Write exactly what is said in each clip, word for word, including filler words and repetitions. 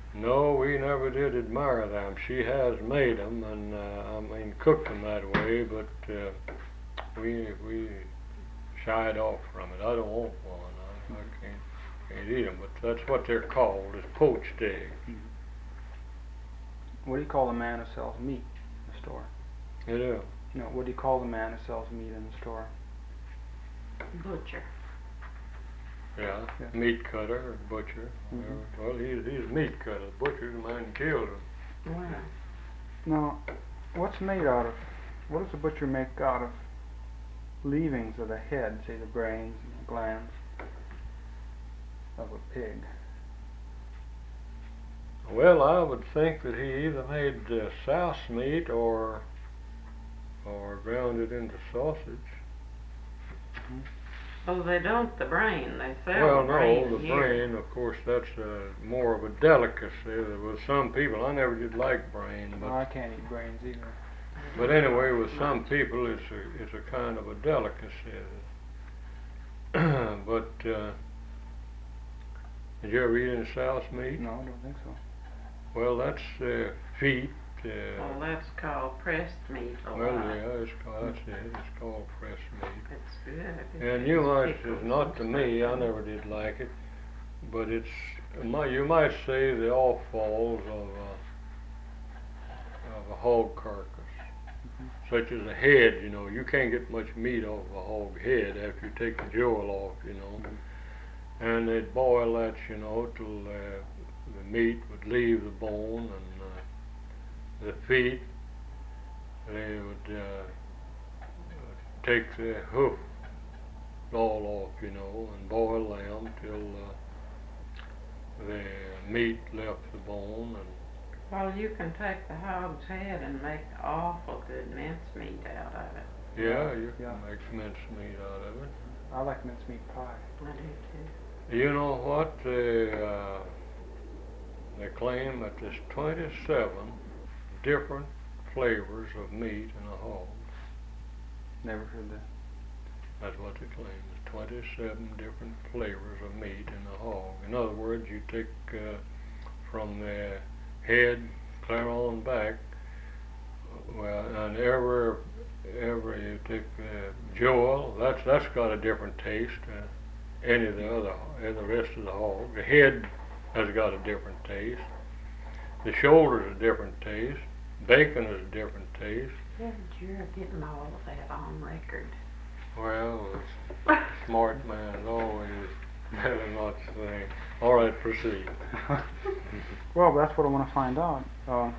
No, we never did admire them. She has made them, and uh, I mean cooked them that way, but uh, we we shied off from it. I don't want one. I, I can't can't eat them, but that's what they're called, is poached eggs. What do you call the man who sells meat in the store? It is. No, what do you call the man who sells meat in the store? Butcher. Yeah, Yeah. meat cutter or butcher. Mhm. Well, he's he's a meat cutter. The butcher's the man who killed him. Wow. Now, what's made out of, what does the butcher make out of leavings of the head, say the brains and the glands of a pig? Well, I would think that he either made uh, souse meat or or ground it into sausage. Oh, they don't the brain. They sell Well, the brain no, the here. brain, of course, that's uh, more of a delicacy. With some people, I never did like brain, Well, but I can't eat brains either. but anyway, with some people, it's a it's a kind of a delicacy. But uh, did you ever eat any souse meat? No, I don't think so. Well, that's uh, feet. Uh, Well, that's called pressed meat. a well, lot. yeah, it's called, that's it. It's called pressed meat. It's good. And you might, it's not to me, I never did like it, but it's, you might say the offalls of a, of a hog carcass, Mm-hmm. such as a head, you know. You can't get much meat off a hog head after you take the jewel off, you know. And they'd boil that, you know, till uh, the meat would leave the bone, and uh, the feet, they would uh, take the hoof all off, you know, and boil them till uh, the meat left the bone. And Well, you can take the hog's head and make awful good mincemeat out of it. yeah, you can Yeah. make mincemeat out of it. I like mincemeat pie. I do too. You know what? They, uh, they claim that there's twenty-seven different flavors of meat in a hog. Never heard that. That's what they claim. There's twenty-seven different flavors of meat in a hog. In other words, you take uh, from the head clear on back, well, and every every you take the jewel, that's that's got a different taste. Uh, any of the other, and the rest of the hog. The head has got a different taste. The shoulder's a different taste. Bacon is a different taste. Yeah, but you're getting all of that on record. Well, a smart man is always better not to think. All right, proceed. Well, that's what I want to find out. Uh,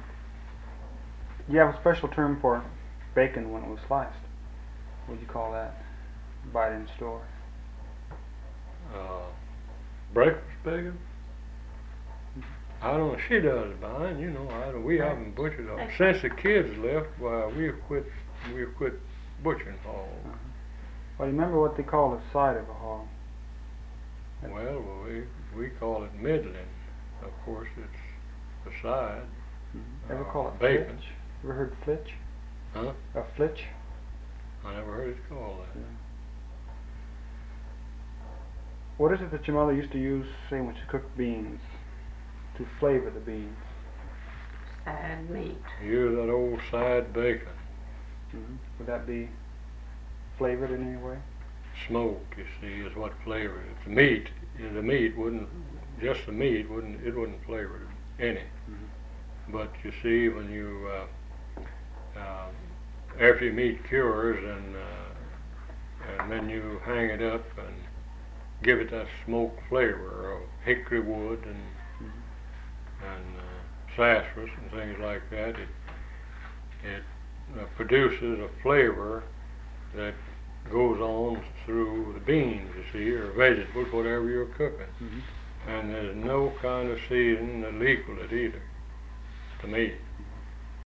you have a special term for bacon when it was sliced. What do you call that? Buy it in the store. Uh, breakfast bacon? I don't know. She does mine. You know, I don't, we haven't butchered them since the kids left. Well, we've quit. We've quit butchering hogs. Uh-huh. Well, you remember what they call the side of a hog? Well, we we call it middling. Of course, it's the side. Mm-hmm. Ever Uh, call it bacon. flitch? Ever heard flitch? Huh? A flitch? I never heard it called that. Yeah. What is it that your mother used to use, say, when she cooked beans, to flavor the beans? Side meat. Use that old side bacon. Mm-hmm. Would that be flavored in any way? Smoke, you see, is what flavored it. The meat, you know, the meat wouldn't, just the meat wouldn't, it wouldn't flavor it any. Mm-hmm. But you see, when you, uh, uh, after your meat cures and, uh, and then you hang it up and give it that smoke flavor of hickory wood and Mm-hmm. and uh, sassafras and things like that, it it uh, produces a flavor that goes on through the beans, you see, or vegetables, whatever you're cooking. Mm-hmm. And there's no kind of seasoning that'll equal it either, to me. Mm-hmm.